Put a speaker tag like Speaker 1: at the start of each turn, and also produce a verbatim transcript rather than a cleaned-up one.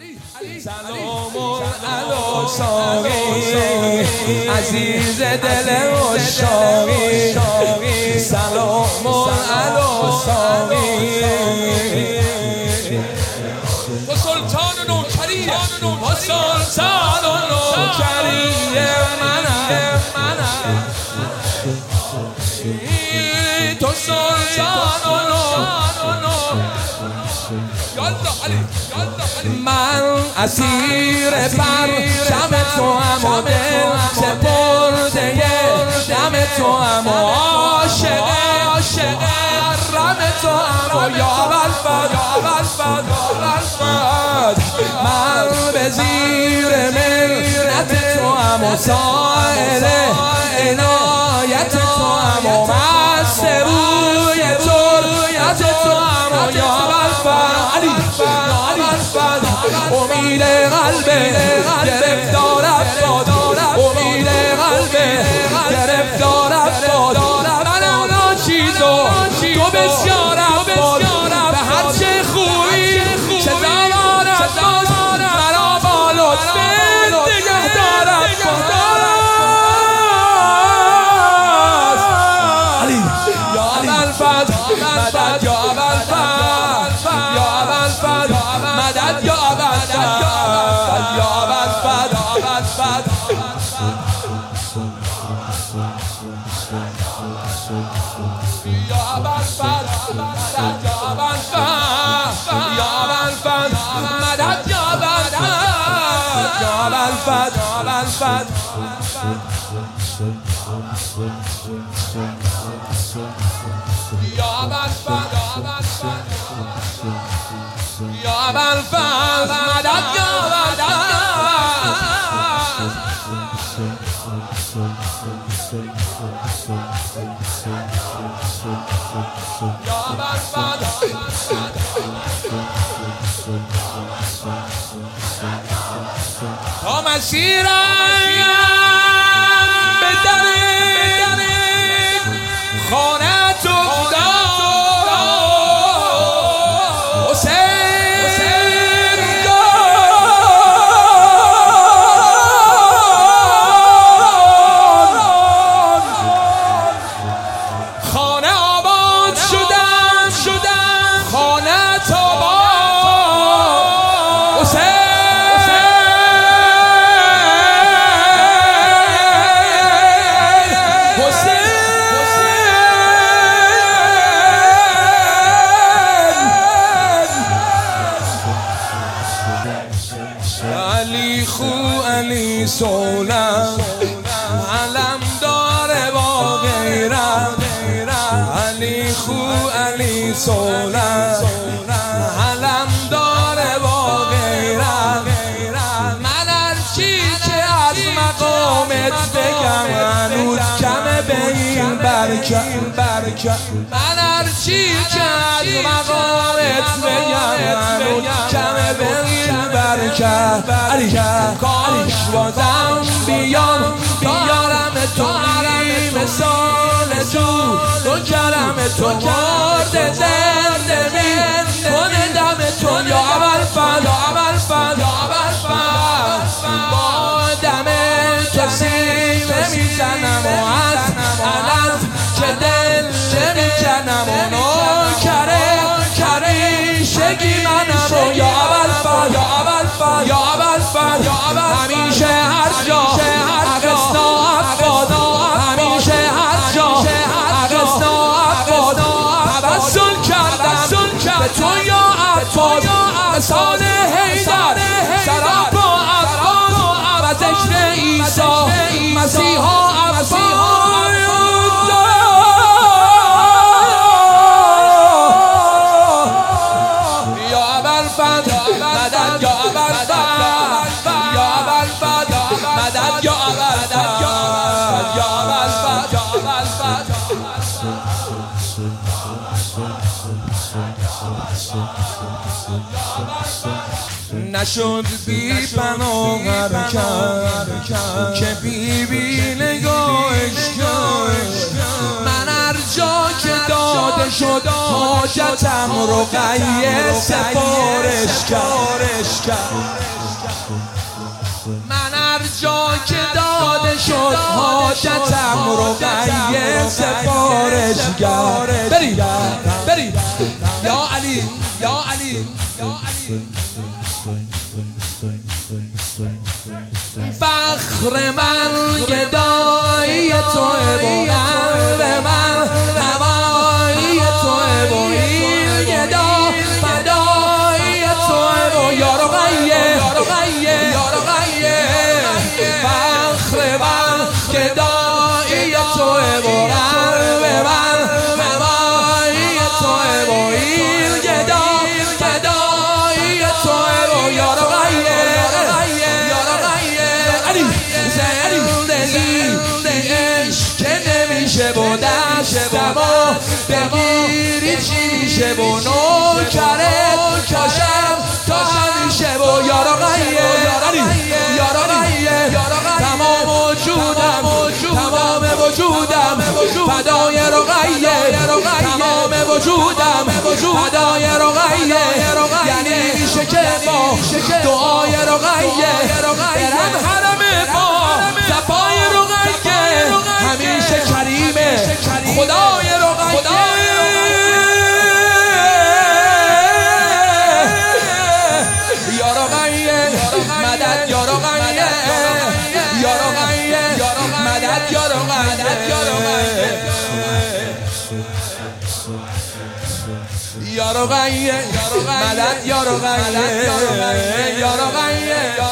Speaker 1: سلام علی ساقی عزیز دل عشاقی، سلام علی ساقی و سلطان و نوکری و سلطان و نوکری منم تو سلطان و من اسیر پرچم تو هم و دل سپرده دم تو هم و عاشق رم تو هم و یا ابوالفضل من به زیر منت تو هم و سائل عنایت تو هم و مست روی تربیت تو هم و یا ابوالفضل امید قلبه گرفتار افراد، امید قلبه گرفتار افراد من اونا چیزو تو بسیار افراد به هر چه خوبی چه زمان افراد مرا با لطف نگهدار افراد علی یا ابوالفضل مدد یا ابوالفضل یا ابوالفضل مدد یا ابوالفضل یا ابوالفضل یا ابوالفضل مدد یا ابوالفضل یا ابوالفضل مدد یا ابوالفضل یا ابوالفضل یا ابوالفضل یا ابوالفضل مدد یا ابوالفضل یا ابوالفضل تا مسیرم به در خانه تو علی خو علی سولم علم داره با غیرم علی خو علی سولم علم داره با غیرم من هرچی که از مقامت بگم هنوز کمه به این برکت من هرچی که از مقامت بگم هنوز کمه به این برکت علی کاش بازم بیام بیارم تو علی مثال تو تو کرم تو مرد زنده می کنه دم تو یا ابوالفضل یا ابوالفضل یا ابوالفضل با دم تو سینه میزنم و از علت که دل نمیکنم و نوکره کریشگی منم و یا ابوالفضل یا ابوالفضل یا ابوالفضل همیشه هر جا اغسنا عباد همیشه هر جا اغسنا عباد توسل کردم به تو یا عباد مثال حیدر سراپا عباد و ذکر عیسی مسیحا عباد مدد یا ابوالفضل یا ابوالفضل مدد یا ابوالفضل یا ابوالفضل یا ابوالفضل نشد بی پناه حرکت که بی بی نگاهش کرد من هر جا که داده شد حاجتم رقیه سفارش کرد. من هر جا که داده شد حاجتم رقیه سفارش کرد. برید برید یا علی یا علی یا علی. فخر من گدایی توه و قلب من هوایی توه و این گدا فدایی توه و یا رقیه یا رقیه. فخر من گدایی توه و قلب من هوایی توه و این گدا فدایی توه و یا رقیه. میشه با دستما بگیری چی میشه با نوکرت باشم تا همیشه با یا رقیه یا رقیه. تمام وجودم تمام وجودم فدای رقیه تمام وجودم فدای رقیه. یعنی میشه که با دعای رقیه برم حرم با صفای رقیه همیشه کریمه خدای رقیه. یا رقیه مدد یا رقیه یا رقیه مدد یا رقیه یا رقیه مدد یا رقیه یا رقیه.